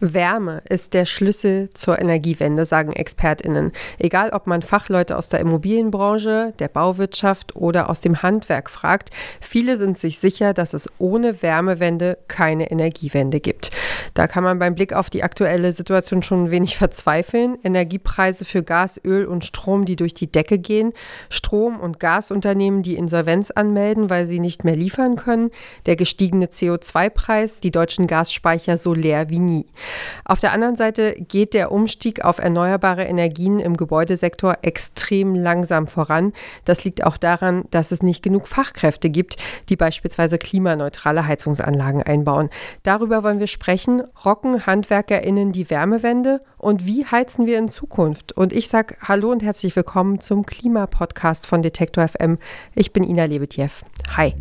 Wärme ist der Schlüssel zur Energiewende, sagen ExpertInnen. Egal, ob man Fachleute aus der Immobilienbranche, der Bauwirtschaft oder aus dem Handwerk fragt, viele sind sich sicher, dass es ohne Wärmewende keine Energiewende gibt. Da kann man beim Blick auf die aktuelle Situation schon ein wenig verzweifeln. Energiepreise für Gas, Öl und Strom, die durch die Decke gehen. Strom- und Gasunternehmen, die Insolvenz anmelden, weil sie nicht mehr liefern können. Der gestiegene CO2-Preis, die deutschen Gasspeicher so leer wie nie. Auf der anderen Seite geht der Umstieg auf erneuerbare Energien im Gebäudesektor extrem langsam voran. Das liegt auch daran, dass es nicht genug Fachkräfte gibt, die beispielsweise klimaneutrale Heizungsanlagen einbauen. Darüber wollen wir sprechen. Rocken HandwerkerInnen die Wärmewende und wie heizen wir in Zukunft? Und ich sage Hallo und herzlich willkommen zum Klimapodcast von Detektor FM. Ich bin Ina Lebetjew. Hi.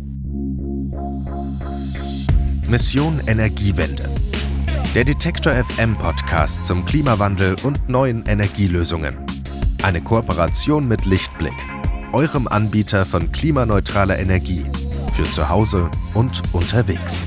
Mission Energiewende. Der Detektor FM Podcast zum Klimawandel und neuen Energielösungen. Eine Kooperation mit Lichtblick, eurem Anbieter von klimaneutraler Energie für zu Hause und unterwegs.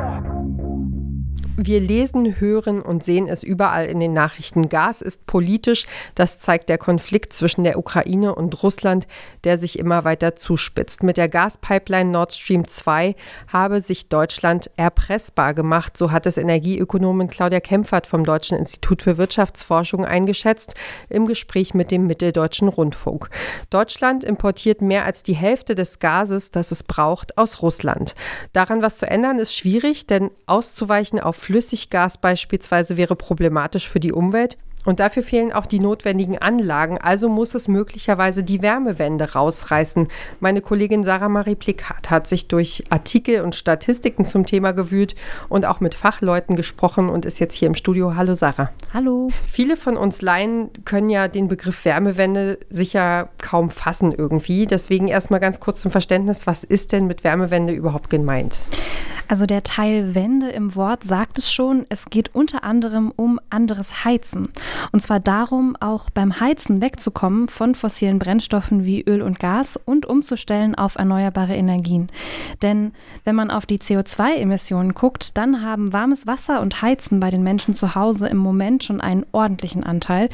Wir lesen, hören und sehen es überall in den Nachrichten. Gas ist politisch. Das zeigt der Konflikt zwischen der Ukraine und Russland, der sich immer weiter zuspitzt. Mit der Gaspipeline Nord Stream 2 habe sich Deutschland erpressbar gemacht. So hat es Energieökonomin Claudia Kempfert vom Deutschen Institut für Wirtschaftsforschung eingeschätzt im Gespräch mit dem Mitteldeutschen Rundfunk. Deutschland importiert mehr als die Hälfte des Gases, das es braucht, aus Russland. Daran was zu ändern ist schwierig, denn auszuweichen auf Flüssiggas beispielsweise wäre problematisch für die Umwelt. Und dafür fehlen auch die notwendigen Anlagen, also muss es möglicherweise die Wärmewende rausreißen. Meine Kollegin Sarah Marie Plikat hat sich durch Artikel und Statistiken zum Thema gewühlt und auch mit Fachleuten gesprochen und ist jetzt hier im Studio. Hallo Sarah. Hallo. Viele von uns Laien können ja den Begriff Wärmewende sicher kaum fassen irgendwie. Deswegen erstmal ganz kurz zum Verständnis, was ist denn mit Wärmewende überhaupt gemeint? Also der Teil Wende im Wort sagt es schon, es geht unter anderem um anderes Heizen. Und zwar darum, auch beim Heizen wegzukommen von fossilen Brennstoffen wie Öl und Gas und umzustellen auf erneuerbare Energien. Denn wenn man auf die CO2-Emissionen guckt, dann haben warmes Wasser und Heizen bei den Menschen zu Hause im Moment schon einen ordentlichen Anteil.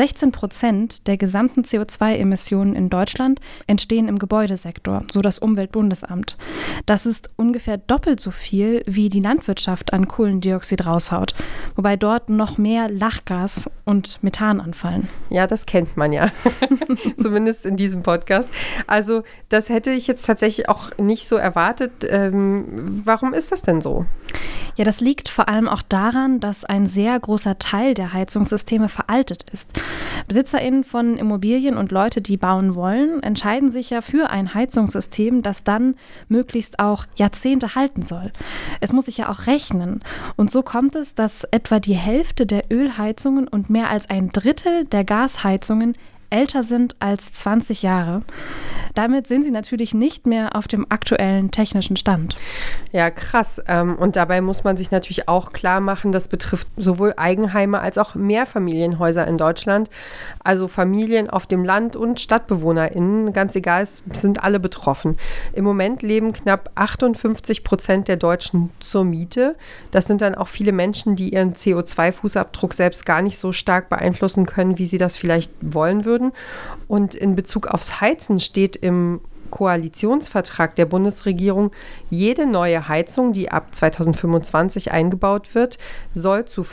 16% der gesamten CO2-Emissionen in Deutschland entstehen im Gebäudesektor, so das Umweltbundesamt. Das ist ungefähr doppelt so viel, wie die Landwirtschaft an Kohlendioxid raushaut, wobei dort noch mehr Lachgas und Methan anfallen. Ja, das kennt man ja, zumindest in diesem Podcast. Also das hätte ich jetzt tatsächlich auch nicht so erwartet. Warum ist das denn so? Ja, das liegt vor allem auch daran, dass ein sehr großer Teil der Heizungssysteme veraltet ist. BesitzerInnen von Immobilien und Leute, die bauen wollen, entscheiden sich ja für ein Heizungssystem, das dann möglichst auch Jahrzehnte halten soll. Es muss sich ja auch rechnen. Und so kommt es, dass etwa die Hälfte der Ölheizungen und mehr als ein Drittel der Gasheizungen älter sind als 20 Jahre. Damit sind sie natürlich nicht mehr auf dem aktuellen technischen Stand. Ja, krass. Und dabei muss man sich natürlich auch klar machen, das betrifft sowohl Eigenheime als auch Mehrfamilienhäuser in Deutschland. Also Familien auf dem Land und StadtbewohnerInnen, ganz egal, es sind alle betroffen. Im Moment leben knapp 58% der Deutschen zur Miete. Das sind dann auch viele Menschen, die ihren CO2-Fußabdruck selbst gar nicht so stark beeinflussen können, wie sie das vielleicht wollen würden. Und in Bezug aufs Heizen steht im Koalitionsvertrag der Bundesregierung, jede neue Heizung, die ab 2025 eingebaut wird, soll zu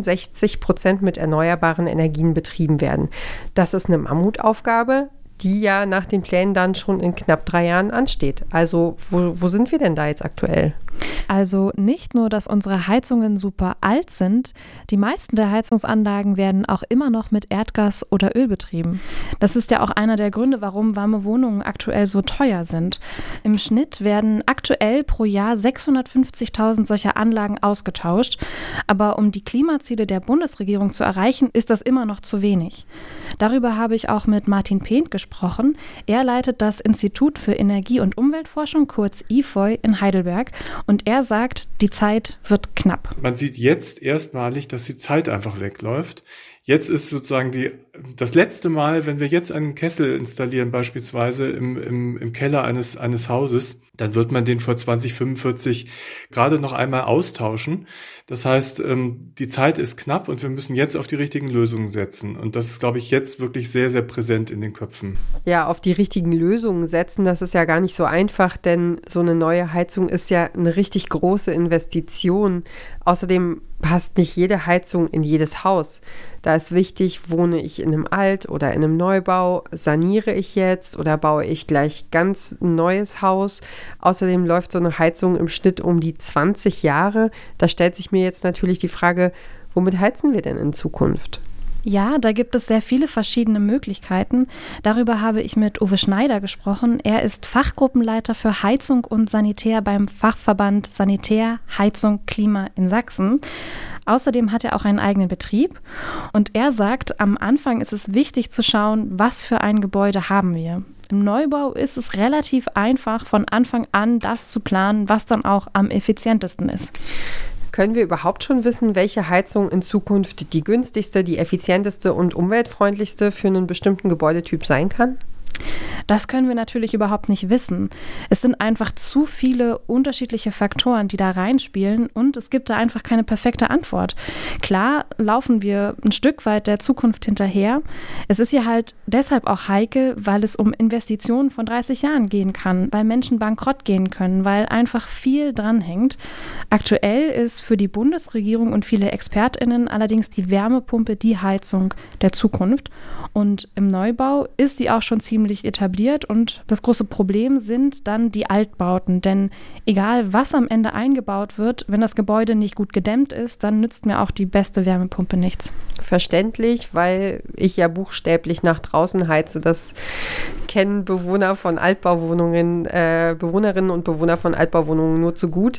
65% mit erneuerbaren Energien betrieben werden. Das ist eine Mammutaufgabe, die ja nach den Plänen dann schon in knapp 3 Jahren ansteht. Also wo sind wir denn da jetzt aktuell? Also nicht nur, dass unsere Heizungen super alt sind, die meisten der Heizungsanlagen werden auch immer noch mit Erdgas oder Öl betrieben. Das ist ja auch einer der Gründe, warum warme Wohnungen aktuell so teuer sind. Im Schnitt werden aktuell pro Jahr 650.000 solcher Anlagen ausgetauscht. Aber um die Klimaziele der Bundesregierung zu erreichen, ist das immer noch zu wenig. Darüber habe ich auch mit Martin Pehnt gesprochen. Er leitet das Institut für Energie- und Umweltforschung, kurz IFOI, in Heidelberg. Und er sagt, die Zeit wird knapp. Man sieht jetzt erstmalig, dass die Zeit einfach wegläuft. Jetzt ist sozusagen das letzte Mal, wenn wir jetzt einen Kessel installieren, beispielsweise im Keller eines Hauses, dann wird man den vor 20, 45 gerade noch einmal austauschen. Das heißt, die Zeit ist knapp und wir müssen jetzt auf die richtigen Lösungen setzen. Und das ist, glaube ich, jetzt wirklich sehr, sehr präsent in den Köpfen. Ja, auf die richtigen Lösungen setzen, das ist ja gar nicht so einfach, denn so eine neue Heizung ist ja eine richtig große Investition. Außerdem passt nicht jede Heizung in jedes Haus. Da ist wichtig, wohne ich in einem Alt- oder in einem Neubau, saniere ich jetzt oder baue ich gleich ganz ein neues Haus. Außerdem läuft so eine Heizung im Schnitt um die 20 Jahre. Da stellt sich mir jetzt natürlich die Frage, womit heizen wir denn in Zukunft? Ja, da gibt es sehr viele verschiedene Möglichkeiten. Darüber habe ich mit Uwe Schneider gesprochen. Er ist Fachgruppenleiter für Heizung und Sanitär beim Fachverband Sanitär, Heizung, Klima in Sachsen. Außerdem hat er auch einen eigenen Betrieb und er sagt, am Anfang ist es wichtig zu schauen, was für ein Gebäude haben wir. Im Neubau ist es relativ einfach, von Anfang an das zu planen, was dann auch am effizientesten ist. Können wir überhaupt schon wissen, welche Heizung in Zukunft die günstigste, die effizienteste und umweltfreundlichste für einen bestimmten Gebäudetyp sein kann? Das können wir natürlich überhaupt nicht wissen. Es sind einfach zu viele unterschiedliche Faktoren, die da reinspielen und es gibt da einfach keine perfekte Antwort. Klar laufen wir ein Stück weit der Zukunft hinterher. Es ist ja halt deshalb auch heikel, weil es um Investitionen von 30 Jahren gehen kann, weil Menschen bankrott gehen können, weil einfach viel dranhängt. Aktuell ist für die Bundesregierung und viele ExpertInnen allerdings die Wärmepumpe die Heizung der Zukunft. Und im Neubau ist die auch schon ziemlich etabliert und das große Problem sind dann die Altbauten, denn egal was am Ende eingebaut wird, wenn das Gebäude nicht gut gedämmt ist, dann nützt mir auch die beste Wärmepumpe nichts. Verständlich, weil ich ja buchstäblich nach draußen heize. Das kennen Bewohner von Altbauwohnungen, Bewohnerinnen und Bewohner von Altbauwohnungen nur zu gut.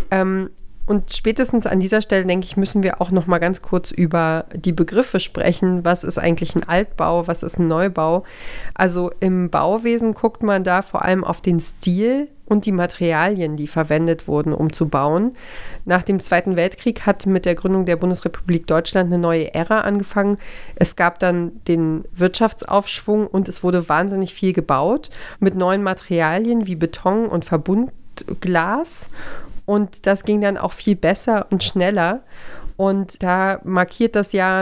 Und spätestens an dieser Stelle, denke ich, müssen wir auch noch mal ganz kurz über die Begriffe sprechen. Was ist eigentlich ein Altbau? Was ist ein Neubau? Also im Bauwesen guckt man da vor allem auf den Stil und die Materialien, die verwendet wurden, um zu bauen. Nach dem Zweiten Weltkrieg hat mit der Gründung der Bundesrepublik Deutschland eine neue Ära angefangen. Es gab dann den Wirtschaftsaufschwung und es wurde wahnsinnig viel gebaut mit neuen Materialien wie Beton und Verbundglas. Und das ging dann auch viel besser und schneller. Und da markiert das Jahr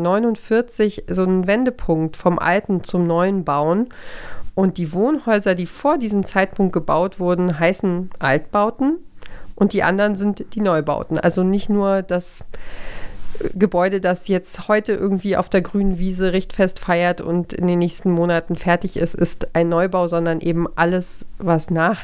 1949 so einen Wendepunkt vom alten zum neuen Bauen. Und die Wohnhäuser, die vor diesem Zeitpunkt gebaut wurden, heißen Altbauten. Und die anderen sind die Neubauten. Also nicht nur das Gebäude, das jetzt heute irgendwie auf der grünen Wiese richtfest feiert und in den nächsten Monaten fertig ist, ist ein Neubau, sondern eben alles, was nach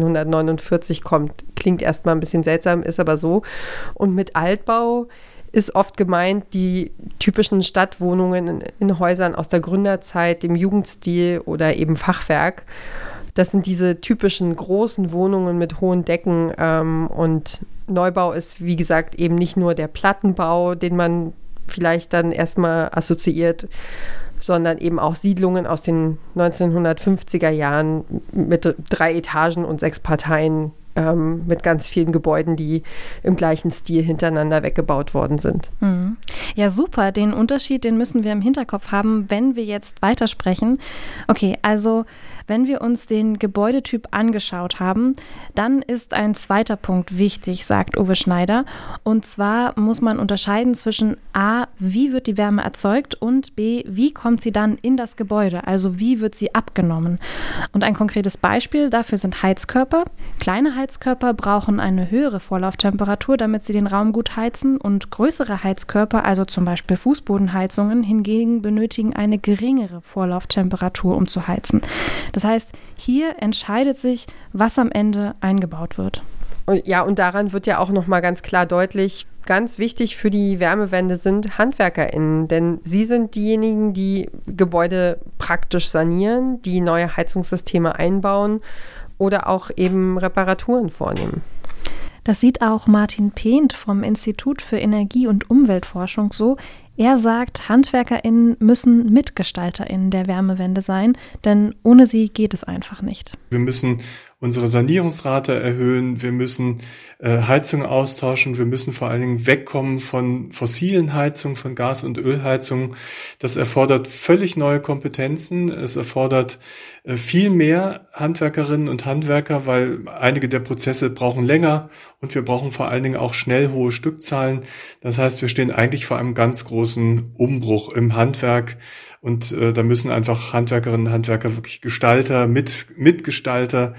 1949 kommt. Klingt erstmal ein bisschen seltsam, ist aber so. Und mit Altbau ist oft gemeint die typischen Stadtwohnungen in Häusern aus der Gründerzeit, dem Jugendstil oder eben Fachwerk. Das sind diese typischen großen Wohnungen mit hohen Decken und Neubau ist, wie gesagt, eben nicht nur der Plattenbau, den man vielleicht dann erstmal assoziiert, sondern eben auch Siedlungen aus den 1950er Jahren mit 3 Etagen und 6 Parteien, mit ganz vielen Gebäuden, die im gleichen Stil hintereinander weggebaut worden sind. Ja, super. Den Unterschied, den müssen wir im Hinterkopf haben, wenn wir jetzt weitersprechen. Okay, also wenn wir uns den Gebäudetyp angeschaut haben, dann ist ein zweiter Punkt wichtig, sagt Uwe Schneider. Und zwar muss man unterscheiden zwischen A, wie wird die Wärme erzeugt und B, wie kommt sie dann in das Gebäude, also wie wird sie abgenommen. Und ein konkretes Beispiel dafür sind Heizkörper. Kleine Heizkörper brauchen eine höhere Vorlauftemperatur, damit sie den Raum gut heizen und größere Heizkörper, also zum Beispiel Fußbodenheizungen, hingegen benötigen eine geringere Vorlauftemperatur, um zu heizen. Das heißt, hier entscheidet sich, was am Ende eingebaut wird. Ja, und daran wird ja auch nochmal ganz klar deutlich, ganz wichtig für die Wärmewende sind HandwerkerInnen, denn sie sind diejenigen, die Gebäude praktisch sanieren, die neue Heizungssysteme einbauen oder auch eben Reparaturen vornehmen. Das sieht auch Martin Pehnt vom Institut für Energie- und Umweltforschung so. Er sagt, HandwerkerInnen müssen MitgestalterInnen der Wärmewende sein, denn ohne sie geht es einfach nicht. Wir müssen unsere Sanierungsrate erhöhen, wir müssen Heizungen austauschen, wir müssen vor allen Dingen wegkommen von fossilen Heizungen, von Gas- und Ölheizungen. Das erfordert völlig neue Kompetenzen, es erfordert viel mehr Handwerkerinnen und Handwerker, weil einige der Prozesse brauchen länger und wir brauchen vor allen Dingen auch schnell hohe Stückzahlen. Das heißt, wir stehen eigentlich vor einem ganz großen Umbruch im Handwerk. Und da müssen einfach Handwerkerinnen und Handwerker wirklich Gestalter, Mitgestalter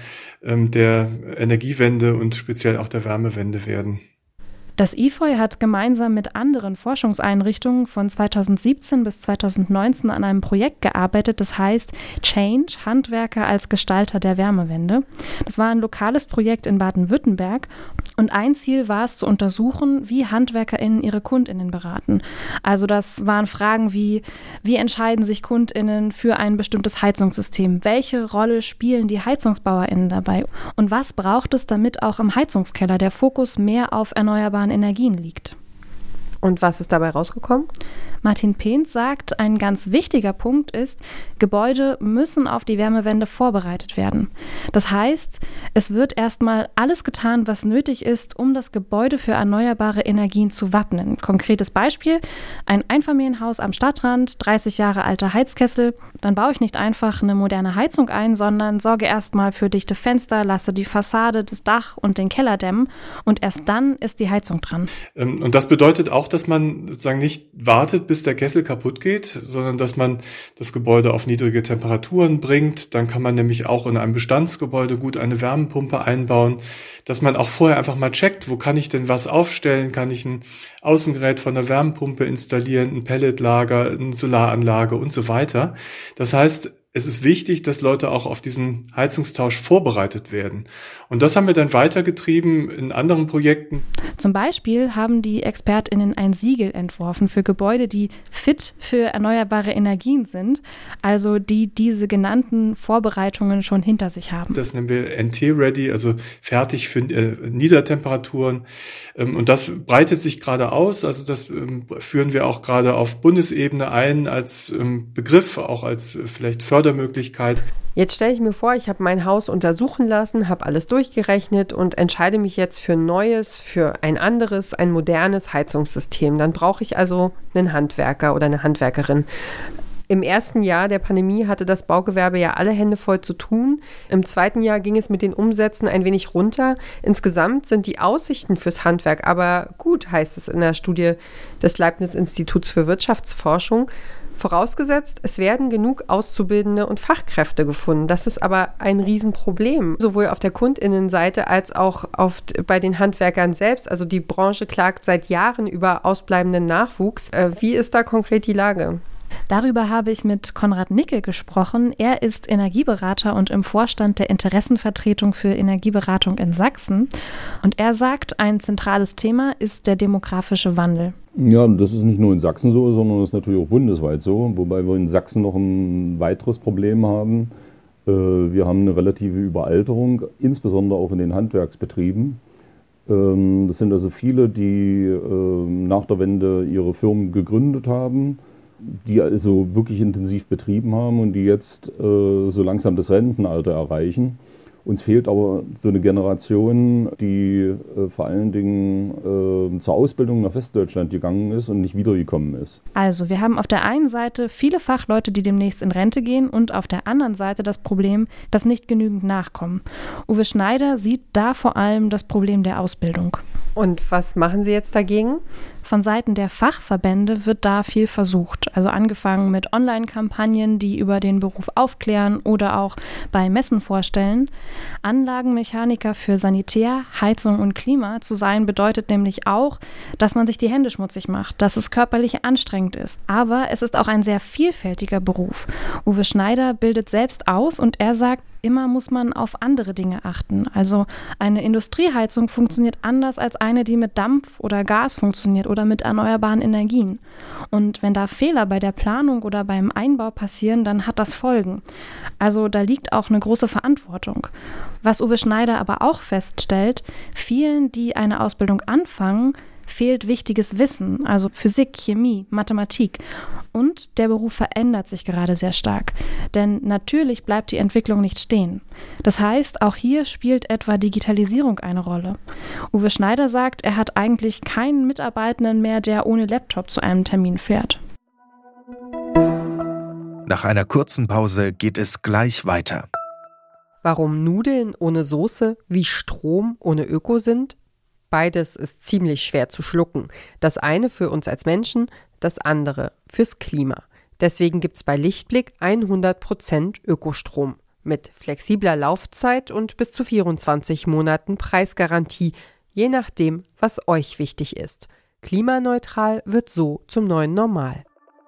der Energiewende und speziell auch der Wärmewende werden. Das IFOY hat gemeinsam mit anderen Forschungseinrichtungen von 2017 bis 2019 an einem Projekt gearbeitet, das heißt Change, Handwerker als Gestalter der Wärmewende. Das war ein lokales Projekt in Baden-Württemberg und ein Ziel war es zu untersuchen, wie HandwerkerInnen ihre KundInnen beraten. Also das waren Fragen wie entscheiden sich KundInnen für ein bestimmtes Heizungssystem? Welche Rolle spielen die HeizungsbauerInnen dabei? Und was braucht es, damit auch im Heizungskeller der Fokus mehr auf erneuerbare Energien liegt? Und was ist dabei rausgekommen? Martin Pehns sagt, ein ganz wichtiger Punkt ist, Gebäude müssen auf die Wärmewende vorbereitet werden. Das heißt, es wird erstmal alles getan, was nötig ist, um das Gebäude für erneuerbare Energien zu wappnen. Konkretes Beispiel, ein Einfamilienhaus am Stadtrand, 30 Jahre alter Heizkessel. Dann baue ich nicht einfach eine moderne Heizung ein, sondern sorge erstmal für dichte Fenster, lasse die Fassade, das Dach und den Keller dämmen und erst dann ist die Heizung dran. Und das bedeutet auch, dass man sozusagen nicht wartet, bis der Kessel kaputt geht, sondern dass man das Gebäude auf niedrige Temperaturen bringt. Dann kann man nämlich auch in einem Bestandsgebäude gut eine Wärmepumpe einbauen, dass man auch vorher einfach mal checkt, wo kann ich denn was aufstellen? Kann ich ein Außengerät von der Wärmepumpe installieren, ein Pelletlager, eine Solaranlage und so weiter. Das heißt, es ist wichtig, dass Leute auch auf diesen Heizungstausch vorbereitet werden. Und das haben wir dann weitergetrieben in anderen Projekten. Zum Beispiel haben die ExpertInnen ein Siegel entworfen für Gebäude, die fit für erneuerbare Energien sind, also die diese genannten Vorbereitungen schon hinter sich haben. Das nennen wir NT-Ready, also fertig für Niedertemperaturen. Und das breitet sich gerade aus, also das führen wir auch gerade auf Bundesebene ein als Begriff, auch als vielleicht Fördermöglichkeit. Jetzt stelle ich mir vor, ich habe mein Haus untersuchen lassen, habe alles durchgerechnet und entscheide mich jetzt für ein neues, für ein anderes, ein modernes Heizungssystem. Dann brauche ich also einen Handwerker oder eine Handwerkerin. Im ersten Jahr der Pandemie hatte das Baugewerbe ja alle Hände voll zu tun. Im zweiten Jahr ging es mit den Umsätzen ein wenig runter. Insgesamt sind die Aussichten fürs Handwerk aber gut, heißt es in der Studie des Leibniz-Instituts für Wirtschaftsforschung. Vorausgesetzt, es werden genug Auszubildende und Fachkräfte gefunden. Das ist aber ein Riesenproblem, sowohl auf der KundInnenseite als auch bei den Handwerkern selbst. Also die Branche klagt seit Jahren über ausbleibenden Nachwuchs. Wie ist da konkret die Lage? Darüber habe ich mit Konrad Nickel gesprochen. Er ist Energieberater und im Vorstand der Interessenvertretung für Energieberatung in Sachsen. Und er sagt, ein zentrales Thema ist der demografische Wandel. Ja, das ist nicht nur in Sachsen so, sondern das ist natürlich auch bundesweit so. Wobei wir in Sachsen noch ein weiteres Problem haben. Wir haben eine relative Überalterung, insbesondere auch in den Handwerksbetrieben. Das sind also viele, die nach der Wende ihre Firmen gegründet haben, die also wirklich intensiv betrieben haben und die jetzt so langsam das Rentenalter erreichen. Uns fehlt aber so eine Generation, die vor allen Dingen zur Ausbildung nach Westdeutschland gegangen ist und nicht wiedergekommen ist. Also wir haben auf der einen Seite viele Fachleute, die demnächst in Rente gehen und auf der anderen Seite das Problem, dass nicht genügend nachkommen. Uwe Schneider sieht da vor allem das Problem der Ausbildung. Und was machen Sie jetzt dagegen? Von Seiten der Fachverbände wird da viel versucht. Also angefangen mit Online-Kampagnen, die über den Beruf aufklären oder auch bei Messen vorstellen. Anlagenmechaniker für Sanitär, Heizung und Klima zu sein, bedeutet nämlich auch, dass man sich die Hände schmutzig macht, dass es körperlich anstrengend ist. Aber es ist auch ein sehr vielfältiger Beruf. Uwe Schneider bildet selbst aus und er sagt, immer muss man auf andere Dinge achten. Also eine Industrieheizung funktioniert anders als eine, die mit Dampf oder Gas funktioniert oder mit erneuerbaren Energien. Und wenn da Fehler bei der Planung oder beim Einbau passieren, dann hat das Folgen. Also da liegt auch eine große Verantwortung. Was Uwe Schneider aber auch feststellt, vielen, die eine Ausbildung anfangen, fehlt wichtiges Wissen, also Physik, Chemie, Mathematik. Und der Beruf verändert sich gerade sehr stark, denn natürlich bleibt die Entwicklung nicht stehen. Das heißt, auch hier spielt etwa Digitalisierung eine Rolle. Uwe Schneider sagt, er hat eigentlich keinen Mitarbeitenden mehr, der ohne Laptop zu einem Termin fährt. Nach einer kurzen Pause geht es gleich weiter. Warum Nudeln ohne Soße wie Strom ohne Öko sind? Beides ist ziemlich schwer zu schlucken. Das eine für uns als Menschen, das andere fürs Klima. Deswegen gibt es bei Lichtblick 100% Ökostrom mit flexibler Laufzeit und bis zu 24 Monaten Preisgarantie, je nachdem, was euch wichtig ist. Klimaneutral wird so zum neuen Normal.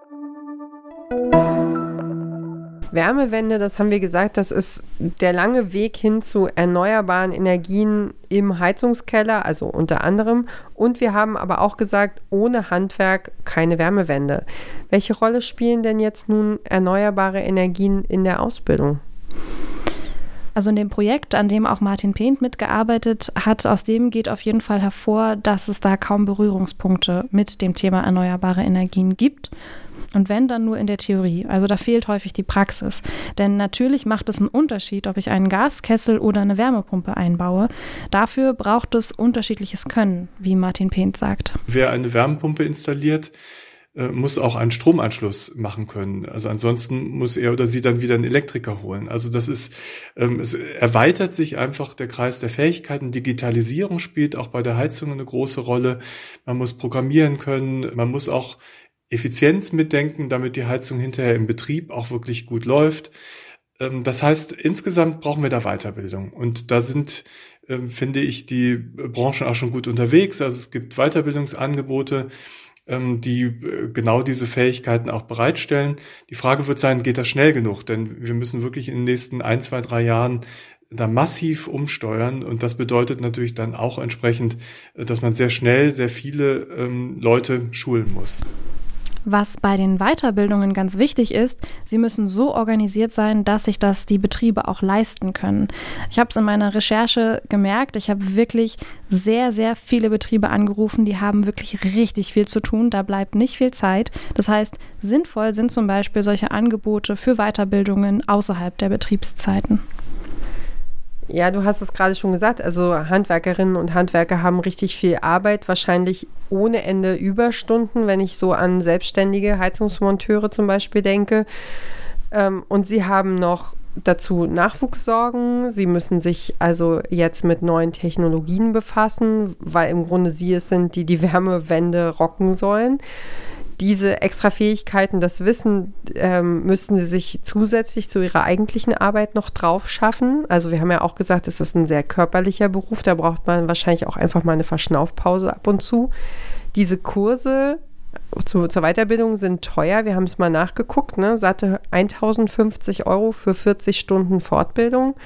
Wärmewende, das haben wir gesagt, das ist der lange Weg hin zu erneuerbaren Energien im Heizungskeller, also unter anderem. Und wir haben aber auch gesagt, ohne Handwerk keine Wärmewende. Welche Rolle spielen denn jetzt nun erneuerbare Energien in der Ausbildung? Also in dem Projekt, an dem auch Martin Pehnt mitgearbeitet hat, aus dem geht auf jeden Fall hervor, dass es da kaum Berührungspunkte mit dem Thema erneuerbare Energien gibt. Und wenn, dann nur in der Theorie. Also da fehlt häufig die Praxis. Denn natürlich macht es einen Unterschied, ob ich einen Gaskessel oder eine Wärmepumpe einbaue. Dafür braucht es unterschiedliches Können, wie Martin Pehnt sagt. Wer eine Wärmepumpe installiert, muss auch einen Stromanschluss machen können. Also ansonsten muss er oder sie dann wieder einen Elektriker holen. Also das ist, es erweitert sich einfach der Kreis der Fähigkeiten. Digitalisierung spielt auch bei der Heizung eine große Rolle. Man muss programmieren können, man muss auch Effizienz mitdenken, damit die Heizung hinterher im Betrieb auch wirklich gut läuft. Das heißt, insgesamt brauchen wir da Weiterbildung. Und da sind, finde ich, die Branchen auch schon gut unterwegs. Also es gibt Weiterbildungsangebote, die genau diese Fähigkeiten auch bereitstellen. Die Frage wird sein, geht das schnell genug? Denn wir müssen wirklich in den nächsten 1, 2, 3 Jahren da massiv umsteuern. Und das bedeutet natürlich dann auch entsprechend, dass man sehr schnell sehr viele Leute schulen muss. Was bei den Weiterbildungen ganz wichtig ist, sie müssen so organisiert sein, dass sich das die Betriebe auch leisten können. Ich habe es in meiner Recherche gemerkt, ich habe wirklich sehr, sehr viele Betriebe angerufen, die haben wirklich richtig viel zu tun, da bleibt nicht viel Zeit. Das heißt, sinnvoll sind zum Beispiel solche Angebote für Weiterbildungen außerhalb der Betriebszeiten. Ja, du hast es gerade schon gesagt, also Handwerkerinnen und Handwerker haben richtig viel Arbeit, wahrscheinlich ohne Ende Überstunden, wenn ich so an selbstständige Heizungsmonteure zum Beispiel denke. Und sie haben noch dazu Nachwuchssorgen. Sie müssen sich also jetzt mit neuen Technologien befassen, weil im Grunde sie es sind, die die Wärmewende rocken sollen. Diese extra Fähigkeiten, das Wissen, müssten sie sich zusätzlich zu ihrer eigentlichen Arbeit noch drauf schaffen. Also wir haben ja auch gesagt, es ist ein sehr körperlicher Beruf, da braucht man wahrscheinlich auch einfach mal eine Verschnaufpause ab und zu. Diese Kurse zur Weiterbildung sind teuer, wir haben es mal nachgeguckt, ne? Satte 1.050 € für 40 Stunden Fortbildung.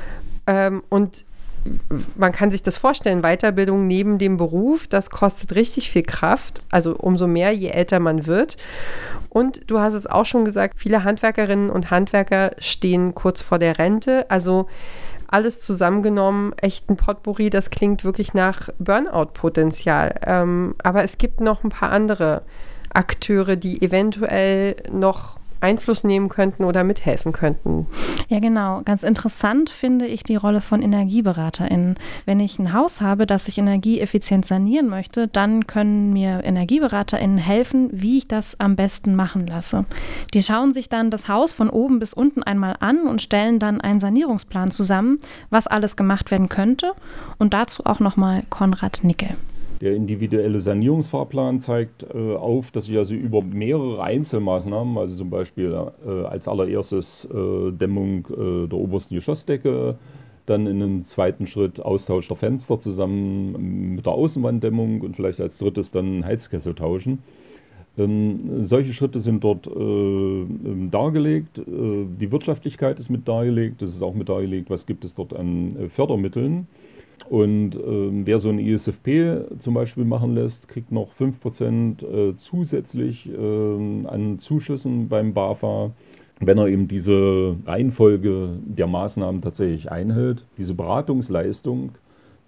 Und man kann sich das vorstellen, Weiterbildung neben dem Beruf, das kostet richtig viel Kraft, also umso mehr, je älter man wird. Und du hast es auch schon gesagt, viele Handwerkerinnen und Handwerker stehen kurz vor der Rente, also alles zusammengenommen, echt ein Potpourri, das klingt wirklich nach Burnout-Potenzial. Aber es gibt noch ein paar andere Akteure, die eventuell noch Einfluss nehmen könnten oder mithelfen könnten. Ja, genau. Ganz interessant finde ich die Rolle von EnergieberaterInnen. Wenn ich ein Haus habe, das ich energieeffizient sanieren möchte, dann können mir EnergieberaterInnen helfen, wie ich das am besten machen lasse. Die schauen sich dann das Haus von oben bis unten einmal an und stellen dann einen Sanierungsplan zusammen, was alles gemacht werden könnte. Und dazu auch nochmal Konrad Nickel. Der individuelle Sanierungsfahrplan zeigt auf, dass ich also über mehrere Einzelmaßnahmen, also zum Beispiel als allererstes Dämmung der obersten Geschossdecke, dann in einem zweiten Schritt Austausch der Fenster zusammen mit der Außenwanddämmung und vielleicht als drittes dann Heizkessel tauschen. Solche Schritte sind dort dargelegt. Die Wirtschaftlichkeit ist mit dargelegt. Es ist auch mit dargelegt, was gibt es dort an Fördermitteln. Und wer so ein ISFP zum Beispiel machen lässt, kriegt noch 5% zusätzlich an Zuschüssen beim BAFA, wenn er eben diese Reihenfolge der Maßnahmen tatsächlich einhält. Diese Beratungsleistung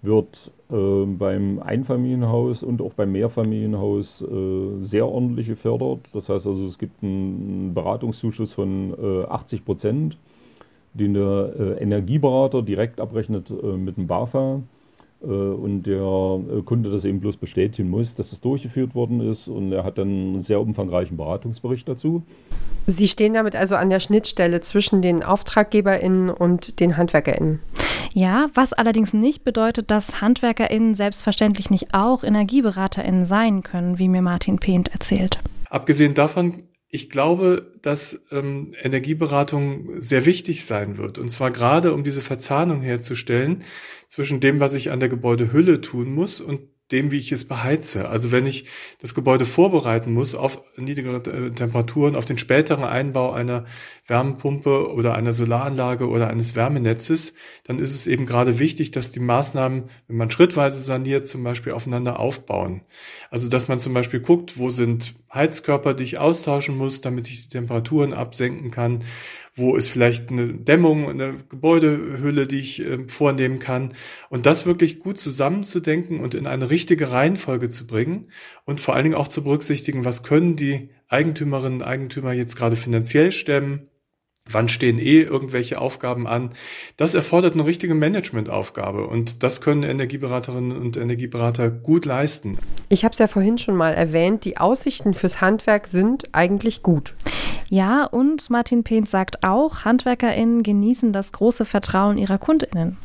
wird beim Einfamilienhaus und auch beim Mehrfamilienhaus sehr ordentlich gefördert. Das heißt also, es gibt einen Beratungszuschuss von 80%, den der Energieberater direkt abrechnet mit dem BAFA. Und der Kunde das eben bloß bestätigen muss, dass das durchgeführt worden ist. Und er hat dann einen sehr umfangreichen Beratungsbericht dazu. Sie stehen damit also an der Schnittstelle zwischen den AuftraggeberInnen und den HandwerkerInnen. Ja, was allerdings nicht bedeutet, dass HandwerkerInnen selbstverständlich nicht auch EnergieberaterInnen sein können, wie mir Martin Pehnt erzählt. Abgesehen davon, ich glaube, dass Energieberatung sehr wichtig sein wird. Und zwar gerade, um diese Verzahnung herzustellen zwischen dem, was ich an der Gebäudehülle tun muss und dem, wie ich es beheize. Also wenn ich das Gebäude vorbereiten muss auf niedrigere Temperaturen, auf den späteren Einbau einer Wärmepumpe oder einer Solaranlage oder eines Wärmenetzes, dann ist es eben gerade wichtig, dass die Maßnahmen, wenn man schrittweise saniert, zum Beispiel aufeinander aufbauen. Also dass man zum Beispiel guckt, wo sind Heizkörper, die ich austauschen muss, damit ich die Temperaturen absenken kann. Wo ist vielleicht eine Dämmung, eine Gebäudehülle, die ich vornehmen kann. Und das wirklich gut zusammenzudenken und in eine richtige Reihenfolge zu bringen und vor allen Dingen auch zu berücksichtigen, was können die Eigentümerinnen und Eigentümer jetzt gerade finanziell stemmen. Wann stehen irgendwelche Aufgaben an? Das erfordert eine richtige Managementaufgabe und das können Energieberaterinnen und Energieberater gut leisten. Ich habe es ja vorhin schon mal erwähnt, die Aussichten fürs Handwerk sind eigentlich gut. Ja, und Martin Pehnt sagt auch, HandwerkerInnen genießen das große Vertrauen ihrer KundInnen.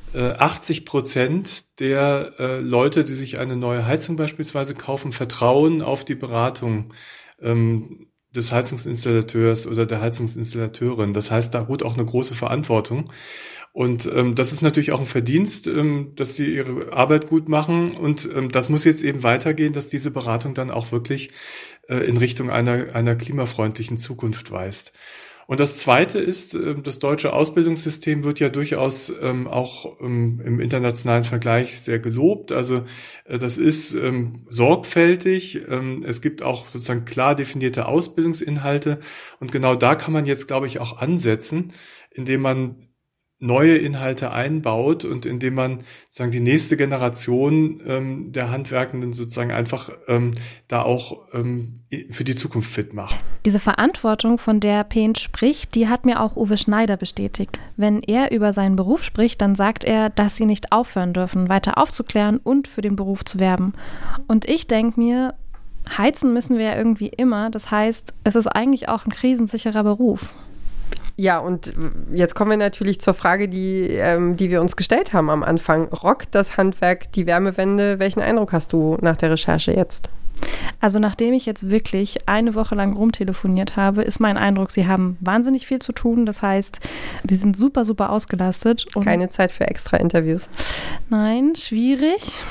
80% der Leute, die sich eine neue Heizung beispielsweise kaufen, vertrauen auf die Beratung des Heizungsinstallateurs oder der Heizungsinstallateurin. Das heißt, da ruht auch eine große Verantwortung. Und das ist natürlich auch ein Verdienst, dass sie ihre Arbeit gut machen. Und das muss jetzt eben weitergehen, dass diese Beratung dann auch wirklich in Richtung einer klimafreundlichen Zukunft weist. Und das Zweite ist, das deutsche Ausbildungssystem wird ja durchaus auch im internationalen Vergleich sehr gelobt. Also das ist sorgfältig. Es gibt auch sozusagen klar definierte Ausbildungsinhalte. Und genau da kann man jetzt, glaube ich, auch ansetzen, indem man neue Inhalte einbaut und indem man sozusagen die nächste Generation der Handwerkenden sozusagen einfach da auch für die Zukunft fit macht. Diese Verantwortung, von der Pehnt spricht, die hat mir auch Uwe Schneider bestätigt. Wenn er über seinen Beruf spricht, dann sagt er, dass sie nicht aufhören dürfen, weiter aufzuklären und für den Beruf zu werben. Und ich denke mir, heizen müssen wir ja irgendwie immer. Das heißt, es ist eigentlich auch ein krisensicherer Beruf. Ja, und jetzt kommen wir natürlich zur Frage, die wir uns gestellt haben am Anfang. Rockt das Handwerk die Wärmewende? Welchen Eindruck hast du nach der Recherche jetzt? Also nachdem ich jetzt wirklich eine Woche lang rumtelefoniert habe, ist mein Eindruck, sie haben wahnsinnig viel zu tun. Das heißt, sie sind super, super ausgelastet. Und keine Zeit für extra Interviews? Nein, schwierig.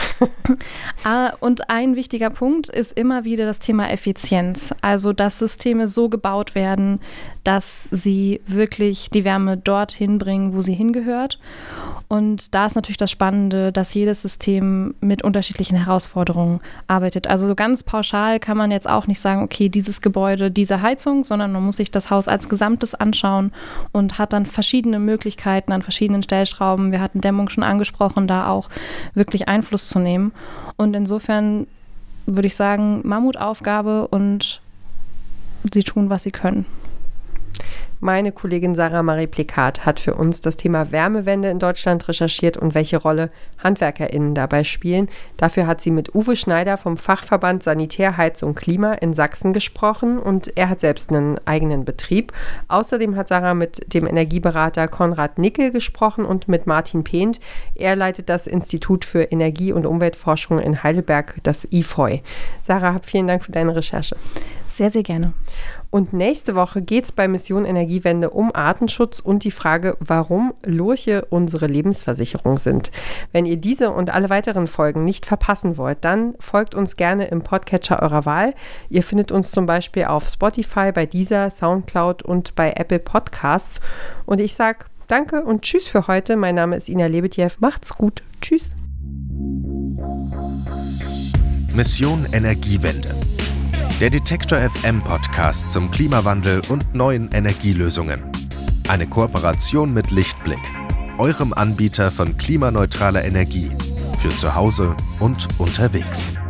Und ein wichtiger Punkt ist immer wieder das Thema Effizienz. Also, dass Systeme so gebaut werden, dass sie wirklich die Wärme dorthin bringen, wo sie hingehört. Und da ist natürlich das Spannende, dass jedes System mit unterschiedlichen Herausforderungen arbeitet. Also so ganz pauschal kann man jetzt auch nicht sagen, okay, dieses Gebäude, diese Heizung, sondern man muss sich das Haus als Gesamtes anschauen und hat dann verschiedene Möglichkeiten an verschiedenen Stellschrauben. Wir hatten Dämmung schon angesprochen, da auch wirklich Einfluss zu nehmen. Und insofern würde ich sagen, Mammutaufgabe und sie tun, was sie können. Meine Kollegin Sarah Marie Plikat hat für uns das Thema Wärmewende in Deutschland recherchiert und welche Rolle HandwerkerInnen dabei spielen. Dafür hat sie mit Uwe Schneider vom Fachverband Sanitär, Heizung, Klima in Sachsen gesprochen und er hat selbst einen eigenen Betrieb. Außerdem hat Sarah mit dem Energieberater Konrad Nickel gesprochen und mit Martin Pehnt. Er leitet das Institut für Energie- und Umweltforschung in Heidelberg, das IFOI. Sarah, vielen Dank für deine Recherche. Sehr, sehr gerne. Und nächste Woche geht es bei Mission Energiewende um Artenschutz und die Frage, warum Lurche unsere Lebensversicherung sind. Wenn ihr diese und alle weiteren Folgen nicht verpassen wollt, dann folgt uns gerne im Podcatcher eurer Wahl. Ihr findet uns zum Beispiel auf Spotify, bei Deezer, Soundcloud und bei Apple Podcasts. Und ich sage danke und tschüss für heute. Mein Name ist Ina Lebetjew. Macht's gut. Tschüss. Mission Energiewende. Der Detektor FM Podcast zum Klimawandel und neuen Energielösungen. Eine Kooperation mit Lichtblick, eurem Anbieter von klimaneutraler Energie. für zu Hause und unterwegs.